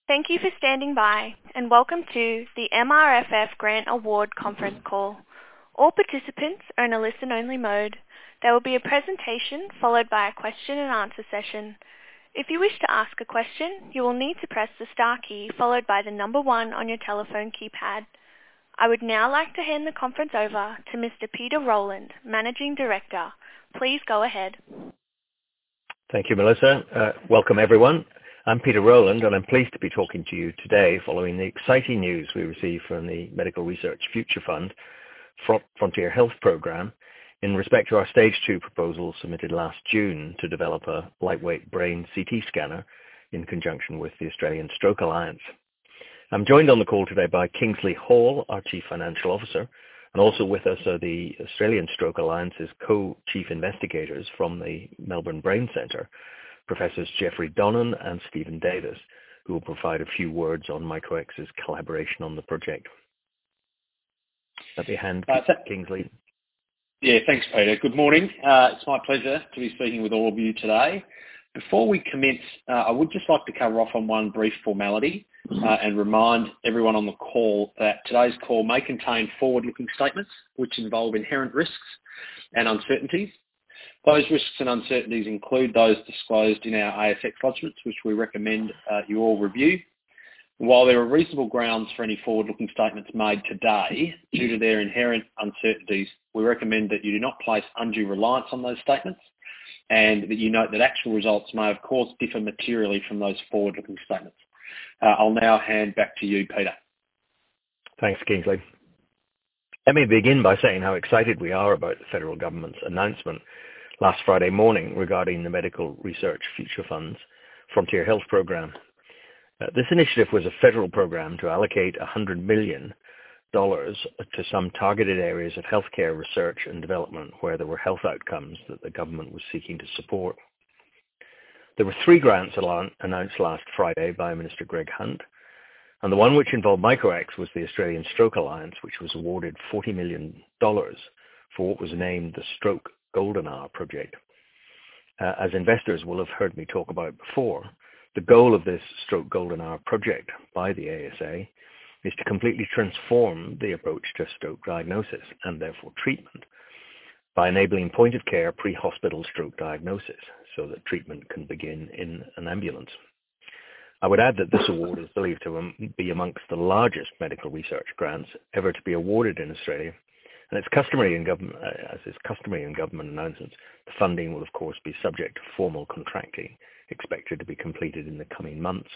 Thank you for standing by, and welcome to the MRFF Grant Award Conference Call. All participants are in a listen-only mode. There will be a presentation followed by a question and answer session. If you wish to ask a question, you will need to press the star key followed by the number 1 on your telephone keypad. I would now like to hand the conference over to Mr. Peter Rowland, Managing Director. Please go ahead. Thank you, Melissa. Welcome, everyone. I'm Peter Rowland, and I'm pleased to be talking to you today following the exciting news we received from the Medical Research Future Fund Frontier Health Programme in respect to our Stage 2 proposal submitted last June to develop a lightweight brain CT scanner in conjunction with the Australian Stroke Alliance. I'm joined on the call today by Kingsley Hall, our Chief Financial Officer, and also with us are the Australian Stroke Alliance's co-chief investigators from the Melbourne Brain Centre, Professors Jeffrey Donnan and Stephen Davis, who will provide a few words on Micro-X's collaboration on the project. Let me hand to Kingsley. Yeah, thanks, Peter. Good morning. It's my pleasure to be speaking with all of you today. Before we commence, I would just like to cover off on one brief formality and remind everyone on the call that today's call may contain forward-looking statements which involve inherent risks and uncertainties. Those risks and uncertainties include those disclosed in our ASX lodgements, which we recommend you all review. While there are reasonable grounds for any forward-looking statements made today, due to their inherent uncertainties, we recommend that you do not place undue reliance on those statements and that you note that actual results may, of course, differ materially from those forward-looking statements. I'll now hand back to you, Peter. Thanks, Kingsley. Let me begin by saying how excited we are about the federal government's announcement last Friday morning regarding the Medical Research Future Fund's Frontier Health Programme. This initiative was a federal program to allocate $100 million to some targeted areas of healthcare research and development where there were health outcomes that the government was seeking to support. There were 3 grants announced last Friday by Minister Greg Hunt, and the one which involved Micro-X was the Australian Stroke Alliance, which was awarded $40 million for what was named the Stroke Golden Hour project. As investors will have heard me talk about before, the goal of this Stroke Golden Hour project by the ASA is to completely transform the approach to stroke diagnosis and therefore treatment by enabling point-of-care pre-hospital stroke diagnosis so that treatment can begin in an ambulance. I would add that this award is believed to be amongst the largest medical research grants ever to be awarded in Australia. And it's customary in government, as is customary in government announcements, the funding will of course be subject to formal contracting, expected to be completed in the coming months.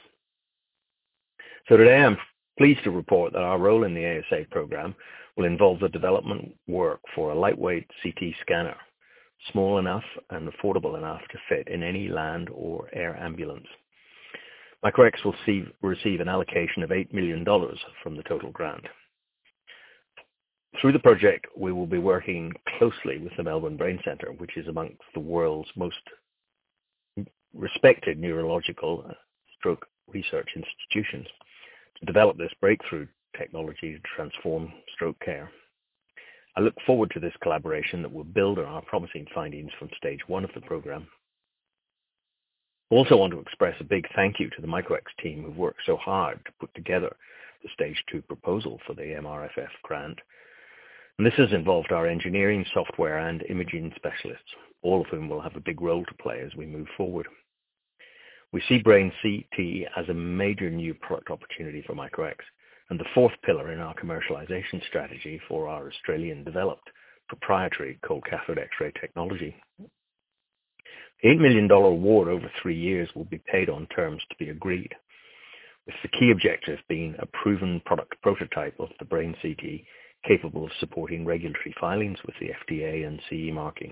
So today I'm pleased to report that our role in the ASA program will involve the development work for a lightweight CT scanner, small enough and affordable enough to fit in any land or air ambulance. Micro-X will receive an allocation of $8 million from the total grant. Through the project, we will be working closely with the Melbourne Brain Centre, which is amongst the world's most respected neurological stroke research institutions, to develop this breakthrough technology to transform stroke care. I look forward to this collaboration that will build on our promising findings from Stage 1 of the programme. I also want to express a big thank you to the Micro-X team who've worked so hard to put together the Stage 2 proposal for the MRFF grant. And this has involved our engineering, software and imaging specialists, all of whom will have a big role to play as we move forward. We see Brain CT as a major new product opportunity for Micro-X and the 4th pillar in our commercialization strategy for our Australian-developed proprietary cold cathode X-ray technology. The $8 million award over 3 years will be paid on terms to be agreed, with the key objective being a proven product prototype of the Brain CT capable of supporting regulatory filings with the FDA and CE marking.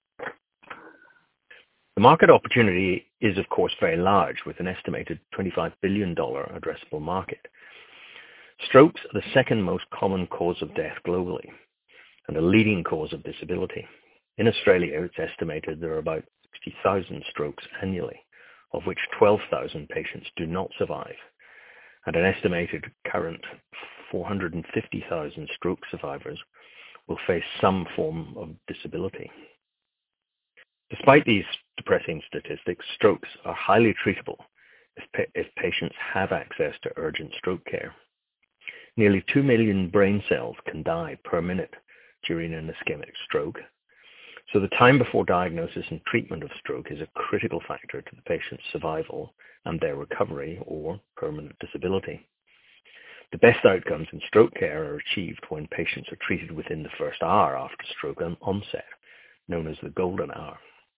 The market opportunity is, of course, very large, with an estimated $25 billion addressable market. Strokes are the second most common cause of death globally and a leading cause of disability. In Australia, it's estimated there are about 60,000 strokes annually, of which 12,000 patients do not survive, and an estimated current 450,000 stroke survivors will face some form of disability. Despite these depressing statistics, strokes are highly treatable if patients have access to urgent stroke care. Nearly 2 million brain cells can die per minute during an ischemic stroke. So the time before diagnosis and treatment of stroke is a critical factor to the patient's survival and their recovery or permanent disability. The best outcomes in stroke care are achieved when patients are treated within the first hour after stroke onset, known as the golden hour.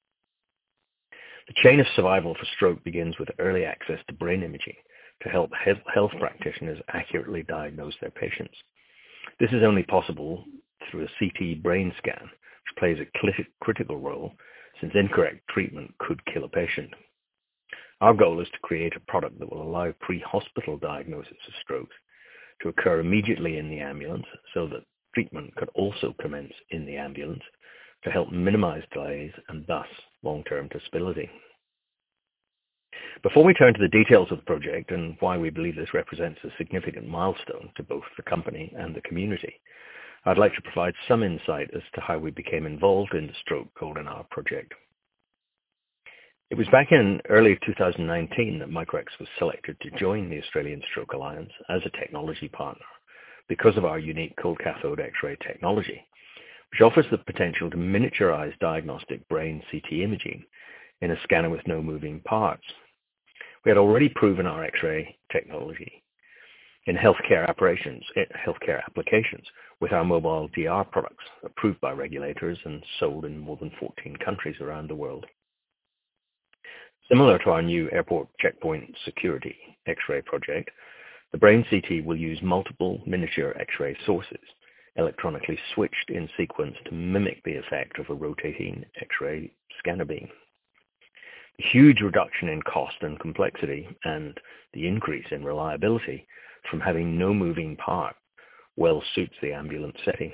The chain of survival for stroke begins with early access to brain imaging to help health practitioners accurately diagnose their patients. This is only possible through a CT brain scan, which plays a critical role since incorrect treatment could kill a patient. Our goal is to create a product that will allow pre-hospital diagnosis of strokes to occur immediately in the ambulance so that treatment could also commence in the ambulance to help minimize delays and thus long-term disability. Before we turn to the details of the project and why we believe this represents a significant milestone to both the company and the community, I'd like to provide some insight as to how we became involved in the Stroke Golden Hour project. It was back in early 2019 that Micro-X was selected to join the Australian Stroke Alliance as a technology partner because of our unique cold cathode X-ray technology, which offers the potential to miniaturize diagnostic brain CT imaging in a scanner with no moving parts. We had already proven our X-ray technology in healthcare applications with our mobile DR products approved by regulators and sold in more than 14 countries around the world. Similar to our new airport checkpoint security X-ray project, the brain CT will use multiple miniature X-ray sources, electronically switched in sequence to mimic the effect of a rotating X-ray scanner beam. The huge reduction in cost and complexity and the increase in reliability from having no moving part well suits the ambulance setting.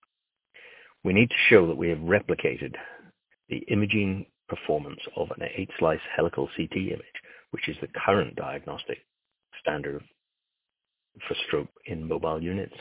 We need to show that we have replicated the imaging performance of an 8-slice helical CT image, which is the current diagnostic standard for stroke in mobile units.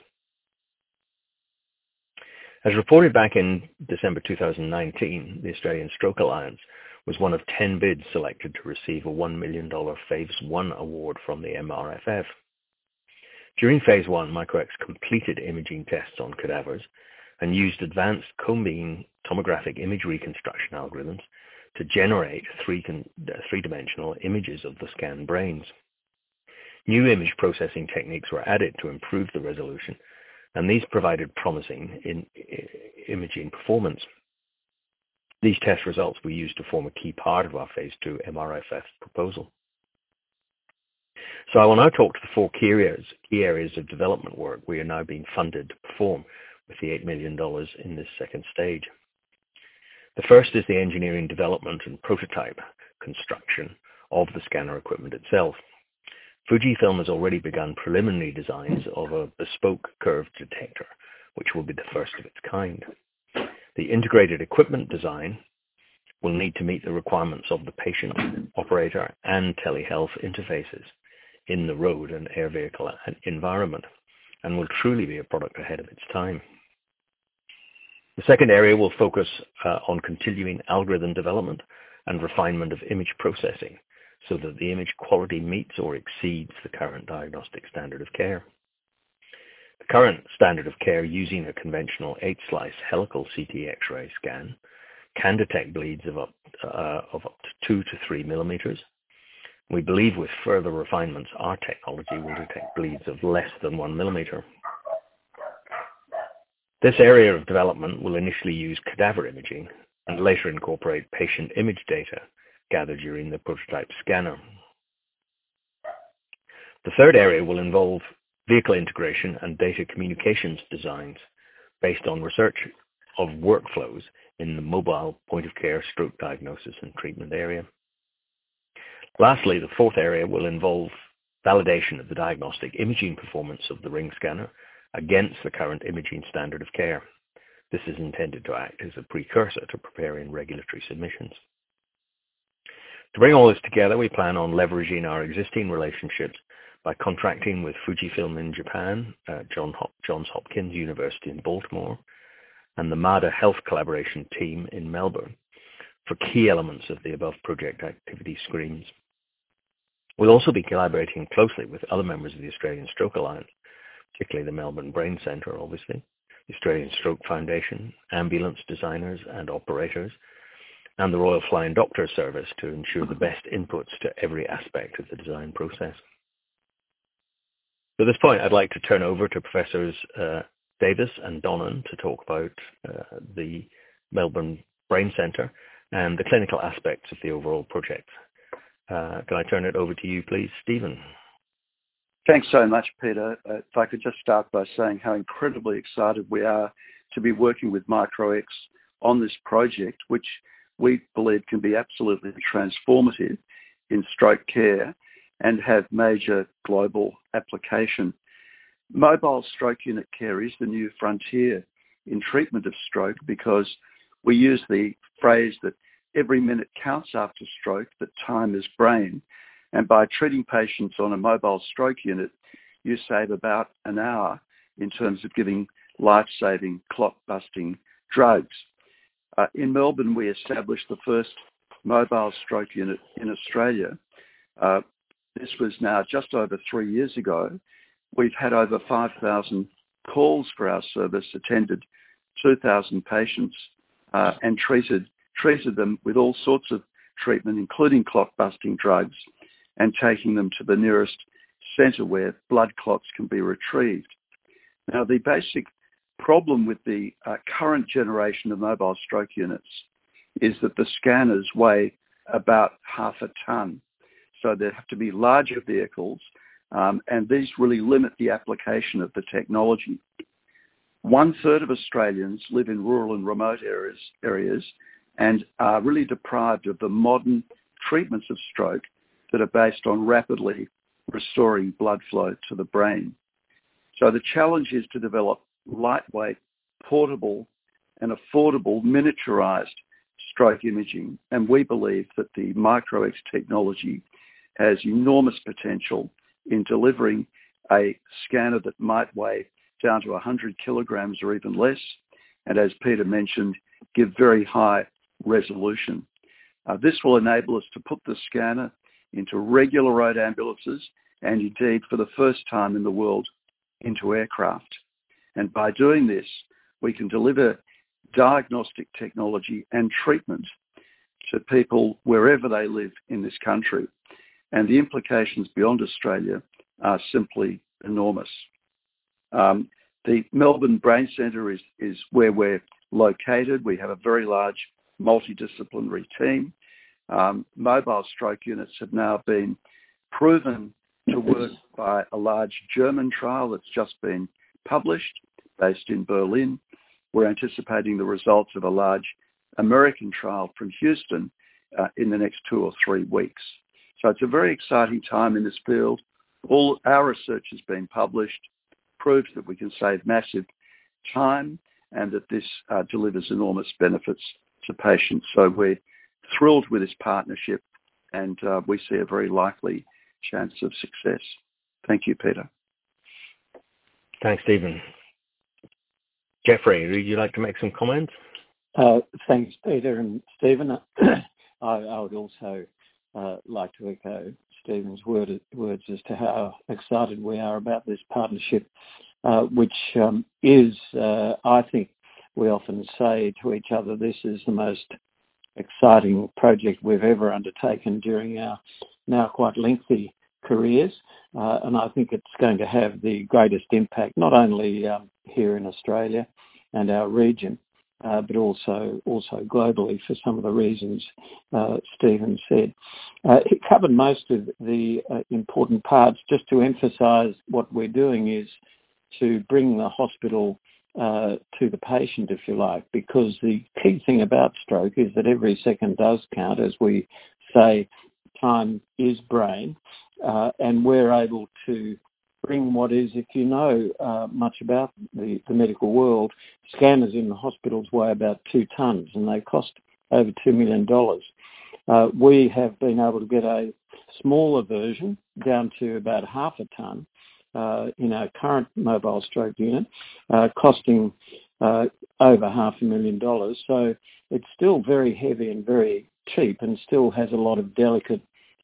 As reported back in December 2019, the Australian Stroke Alliance was one of 10 bids selected to receive a $1 million Phase 1 award from the MRFF. During Phase 1, Micro-X completed imaging tests on cadavers and used advanced cone beam tomographic image reconstruction algorithms to generate three-dimensional images of the scanned brains. New image processing techniques were added to improve the resolution, and these provided promising imaging performance. These test results were used to form a key part of our Phase 2 MRFF proposal. So I will now talk to the four key areas of development work we are now being funded to perform with the $8 million in this second stage. The first is the engineering development and prototype construction of the scanner equipment itself. Fujifilm has already begun preliminary designs of a bespoke curved detector, which will be the first of its kind. The integrated equipment design will need to meet the requirements of the patient, operator, and telehealth interfaces in the road and air vehicle environment, and will truly be a product ahead of its time. The second area will focus on continuing algorithm development and refinement of image processing so that the image quality meets or exceeds the current diagnostic standard of care. The current standard of care using a conventional 8-slice helical CT X-ray scan can detect bleeds of up to 2 to 3 millimeters. We believe with further refinements, our technology will detect bleeds of less than 1 millimeter. This area of development will initially use cadaver imaging and later incorporate patient image data gathered during the prototype scanner. The third area will involve vehicle integration and data communications designs based on research of workflows in the mobile point-of-care stroke diagnosis and treatment area. Lastly, the fourth area will involve validation of the diagnostic imaging performance of the ring scanner against the current imaging standard of care. This is intended to act as a precursor to preparing regulatory submissions. To bring all this together, we plan on leveraging our existing relationships by contracting with Fujifilm in Japan, Johns Hopkins University in Baltimore, and the MADA Health Collaboration team in Melbourne for key elements of the above project activity streams. We'll also be collaborating closely with other members of the Australian Stroke Alliance, particularly the Melbourne Brain Centre, obviously, the Australian Stroke Foundation, ambulance designers and operators, and the Royal Flying Doctor Service to ensure the best inputs to every aspect of the design process. At this point, I'd like to turn over to Professors Davis and Donnan to talk about the Melbourne Brain Centre and the clinical aspects of the overall project. Can I turn it over to you, please, Stephen? Thanks so much, Peter. If I could just start by saying how incredibly excited we are to be working with Micro-X on this project, which we believe can be absolutely transformative in stroke care and have major global application. Mobile stroke unit care is the new frontier in treatment of stroke because we use the phrase that every minute counts after stroke, that time is brain. And by treating patients on a mobile stroke unit, you save about an hour in terms of giving life-saving, clot-busting drugs. In Melbourne, we established the first mobile stroke unit in Australia. This was now just over 3 years ago. We've had over 5,000 calls for our service, attended 2,000 patients, and treated them with all sorts of treatment, including clot-busting drugs, and taking them to the nearest centre where blood clots can be retrieved. Now, the basic problem with the current generation of mobile stroke units is that the scanners weigh about half a tonne. So there have to be larger vehicles, and these really limit the application of the technology. 1/3 of Australians live in rural and remote areas and are really deprived of the modern treatments of stroke that are based on rapidly restoring blood flow to the brain. So the challenge is to develop lightweight, portable and affordable miniaturized stroke imaging. And we believe that the Micro-X technology has enormous potential in delivering a scanner that might weigh down to 100 kilograms or even less. And as Peter mentioned, give very high resolution. This will enable us to put the scanner into regular road ambulances and indeed for the first time in the world into aircraft. And by doing this, we can deliver diagnostic technology and treatment to people wherever they live in this country. And the implications beyond Australia are simply enormous. The Melbourne Brain Centre is where we're located. We have a very large multidisciplinary team. Mobile stroke units have now been proven to work by a large German trial that's just been published, based in Berlin. We're anticipating the results of a large American trial from Houston in the next 2 or 3 weeks. So it's a very exciting time in this field. All our research has been published, proves that we can save massive time and that this delivers enormous benefits to patients. So we're thrilled with this partnership and we see a very likely chance of success. Thank you, Peter. Thanks, Stephen. Jeffrey, would you like to make some comments? Thanks, Peter and Stephen. I would also like to echo Stephen's words as to how excited we are about this partnership, which is, I think we often say to each other, this is the most exciting project we've ever undertaken during our now quite lengthy careers. And I think it's going to have the greatest impact, not only here in Australia and our region, but also globally for some of the reasons Stephen said. He covered most of the important parts. Just to emphasise, what we're doing is to bring the hospital to the patient, if you like, because the key thing about stroke is that every second does count. As we say, time is brain, and we're able to bring what is, if you know much about the medical world, scanners in the hospitals weigh about 2 tonnes and they cost over $2 million. We have been able to get a smaller version down to about half a tonne in our current mobile stroke unit, costing over $500,000. So it's still very heavy and very cheap and still has a lot of delicate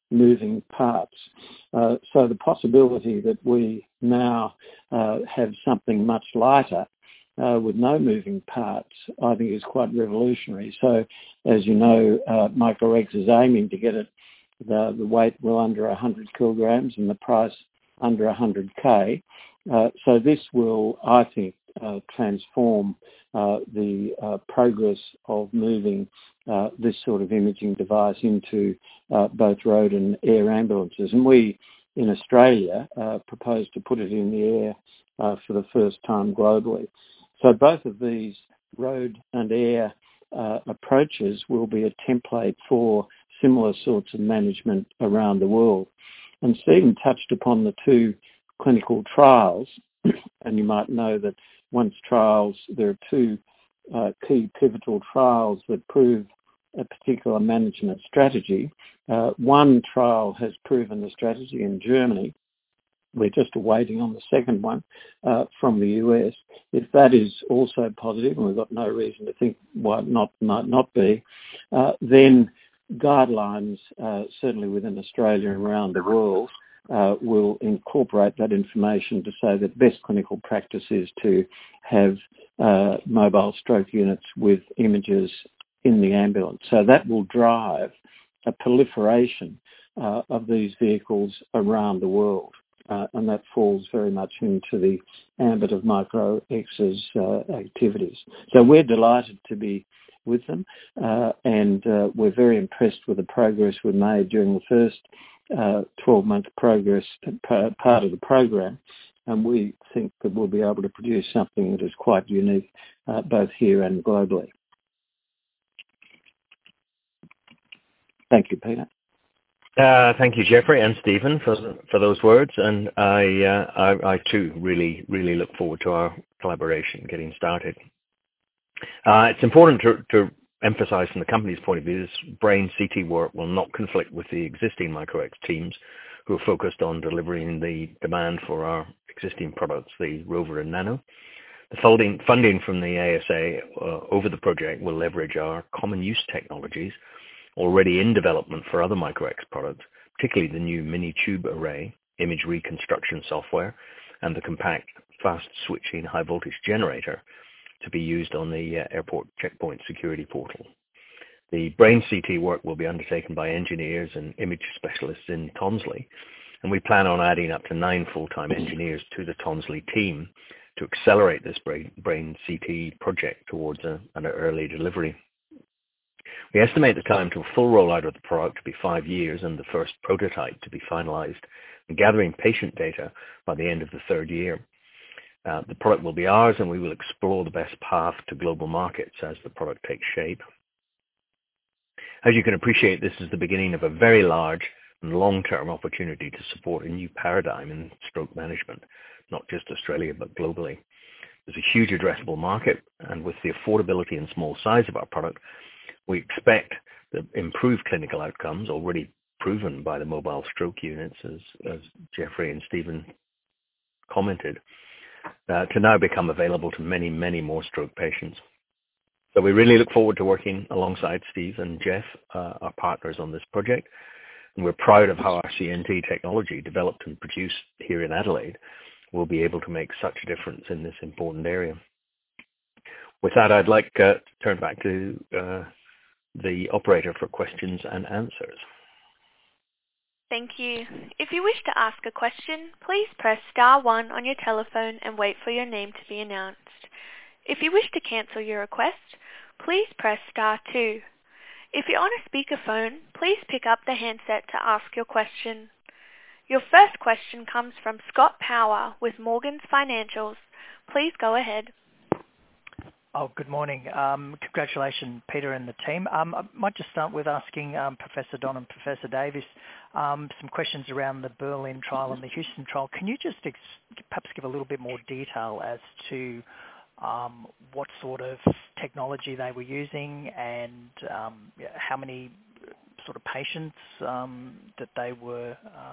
moving parts. So the possibility that we now have something much lighter with no moving parts, I think is quite revolutionary. So, as you know, Micro-X is aiming to get it the weight well under 100 kilograms and the price under 100K. So this will, I think, transform the progress of moving this sort of imaging device into both road and air ambulances. And we, in Australia, propose to put it in the air for the first time globally. So both of these road and air approaches will be a template for similar sorts of management around the world. And Stephen touched upon the two clinical trials, and you might know that once trials, there are two key pivotal trials that prove a particular management strategy. One trial has proven the strategy in Germany. We're just awaiting on the second one from the US. If that is also positive, and we've got no reason to think why it might not be, then guidelines, certainly within Australia and around the world, will incorporate that information to say that best clinical practice is to have mobile stroke units with images in the ambulance. So that will drive a proliferation of these vehicles around the world. And that falls very much into the ambit of Micro-X's activities. So we're delighted to be with them, and we're very impressed with the progress we've made during the first 12-month progress part of the program, and we think that we'll be able to produce something that is quite unique both here and globally. Thank you, Peter. Thank you, Geoffrey and Stephen, for those words, and I too really look forward to our collaboration getting started. It's important to emphasise from the company's point of view, this brain CT work will not conflict with the existing Micro-X teams who are focused on delivering the demand for our existing products, the Rover and Nano. The funding from the ASA over the project will leverage our common use technologies already in development for other Micro-X products, particularly the new mini tube array, image reconstruction software, and the compact fast switching high voltage generator to be used on the airport checkpoint security portal. The brain CT work will be undertaken by engineers and image specialists in Tonsley, and we plan on adding up to 9 full-time engineers to the Tonsley team to accelerate this brain CT project towards an early delivery. We estimate the time to a full rollout of the product to be 5 years and the first prototype to be finalized and gathering patient data by the end of the 3rd year. The product will be ours, and we will explore the best path to global markets as the product takes shape. As you can appreciate, this is the beginning of a very large and long-term opportunity to support a new paradigm in stroke management, not just Australia, but globally. There's a huge addressable market, and with the affordability and small size of our product, we expect the improved clinical outcomes, already proven by the mobile stroke units, as Geoffrey and Stephen commented, to now become available to many, many more stroke patients. So we really look forward to working alongside Steve and Jeff, our partners on this project. And we're proud of how our CNT technology, developed and produced here in Adelaide, will be able to make such a difference in this important area. With that, I'd like to turn back to the operator for questions and answers. Thank you. If you wish to ask a question, please press star 1 on your telephone and wait for your name to be announced. If you wish to cancel your request, please press star 2. If you're on a speakerphone, please pick up the handset to ask your question. Your first question comes from Scott Power with Morgans Financials. Please go ahead. Oh, good morning. Congratulations, Peter and the team. I might just start with asking Professor Don and Professor Davis some questions around the Berlin trial and the Houston trial. Can you just perhaps give a little bit more detail as to what sort of technology they were using and how many sort of patients that they were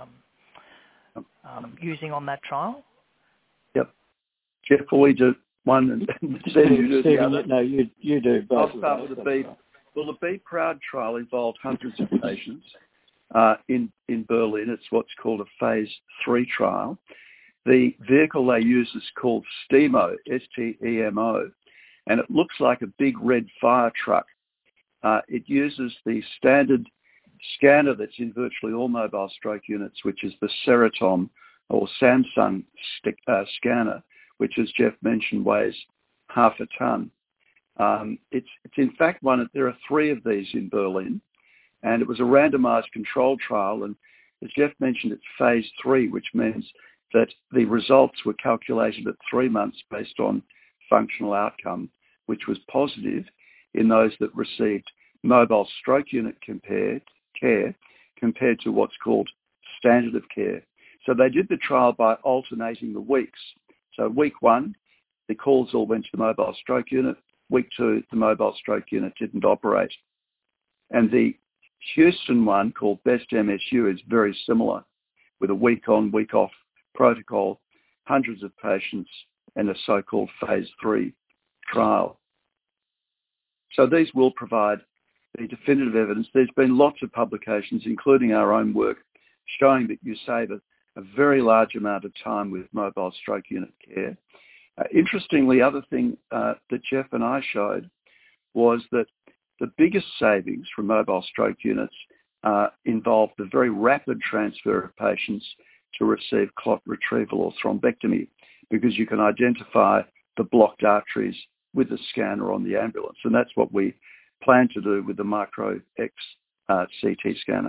using on that trial? Yep. Jeff, will we do one and Stephen, you do the other? No, you do both. I'll start with the BEAD. Well, the BEAD Proud trial involved hundreds of patients. in Berlin. It's what's called a phase 3 trial. The vehicle they use is called STEMO, S-T-E-M-O, and it looks like a big red fire truck. It uses the standard scanner that's in virtually all mobile stroke units, which is the Ceratom or Samsung scanner, which, as Jeff mentioned, weighs half a ton. It's in fact there are 3 of these in Berlin, and it was a randomized controlled trial. And as Jeff mentioned, it's phase 3, which means that the results were calculated at 3 months based on functional outcome, which was positive in those that received mobile stroke unit care compared to what's called standard of care. So they did the trial by alternating the weeks. So week 1, the calls all went to the mobile stroke unit. Week 2, the mobile stroke unit didn't operate. And the Houston one, called Best MSU, is very similar, with a week on, week off protocol, hundreds of patients, and a so-called phase 3 trial. So these will provide the definitive evidence. There's been lots of publications, including our own work, showing that you save a very large amount of time with mobile stroke unit care. Interestingly, other thing that Jeff and I showed was that the biggest savings from mobile stroke units involved the very rapid transfer of patients to receive clot retrieval or thrombectomy, because you can identify the blocked arteries with the scanner on the ambulance. And that's what we plan to do with the Micro X CT scanner.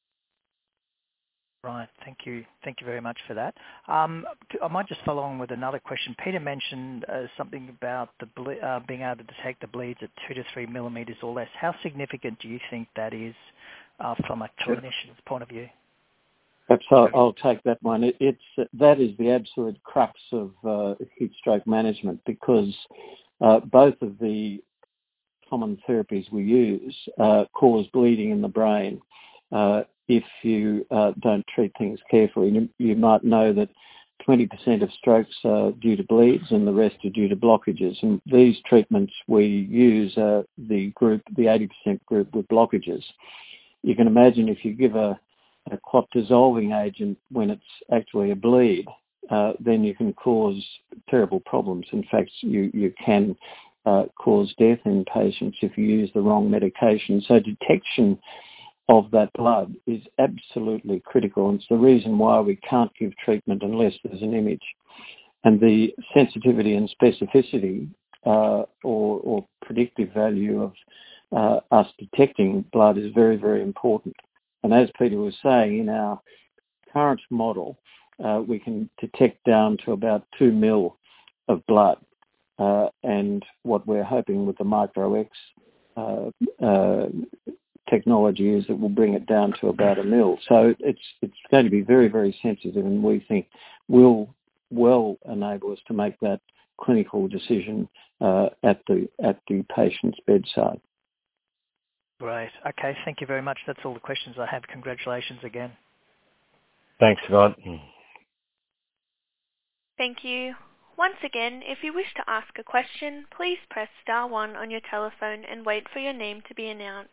Right. Thank you. Thank you very much for that. I might just follow on with another question. Peter mentioned something about being able to detect the bleeds at 2 to 3 millimeters or less. How significant do you think that is from a clinician's point of view? Perhaps I'll take that one. That is the absolute crux of heat stroke management, because both of the common therapies we use cause bleeding in the brain. If you don't treat things carefully, you might know that 20% of strokes are due to bleeds and the rest are due to blockages. And these treatments we use the 80% group with blockages. You can imagine if you give a clot dissolving agent when it's actually a bleed, then you can cause terrible problems. In fact, you can cause death in patients if you use the wrong medication. So detection of that blood is absolutely critical, and it's the reason why we can't give treatment unless there's an image. And the sensitivity and specificity or predictive value of us detecting blood is very, very important. And as Peter was saying, in our current model, we can detect down to about 2 mil of blood. And what we're hoping with the Micro X technology is that we'll bring it down to about 1 mil. So it's going to be very, very sensitive, and we think will well enable us to make that clinical decision at the patient's bedside. Great. Okay, thank you very much. That's all the questions I have. Congratulations again. Thanks, Scott. Thank you. Once again, if you wish to ask a question, please press star 1 on your telephone and wait for your name to be announced.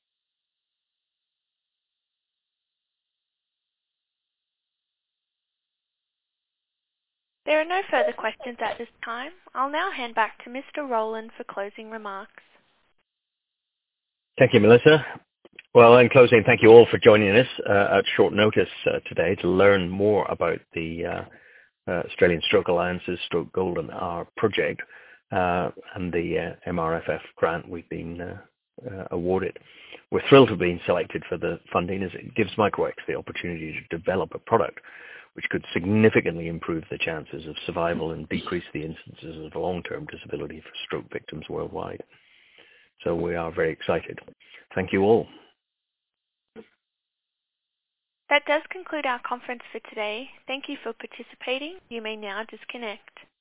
There are no further questions at this time. I'll now hand back to Mr. Rowland for closing remarks. Thank you, Melissa. Well, in closing, thank you all for joining us at short notice today to learn more about the Australian Stroke Alliance's Stroke Golden Hour project and the MRFF grant we've been awarded. We're thrilled to have been selected for the funding, as it gives Micro X the opportunity to develop a product which could significantly improve the chances of survival and decrease the instances of long-term disability for stroke victims worldwide. So we are very excited. Thank you all. That does conclude our conference for today. Thank you for participating. You may now disconnect.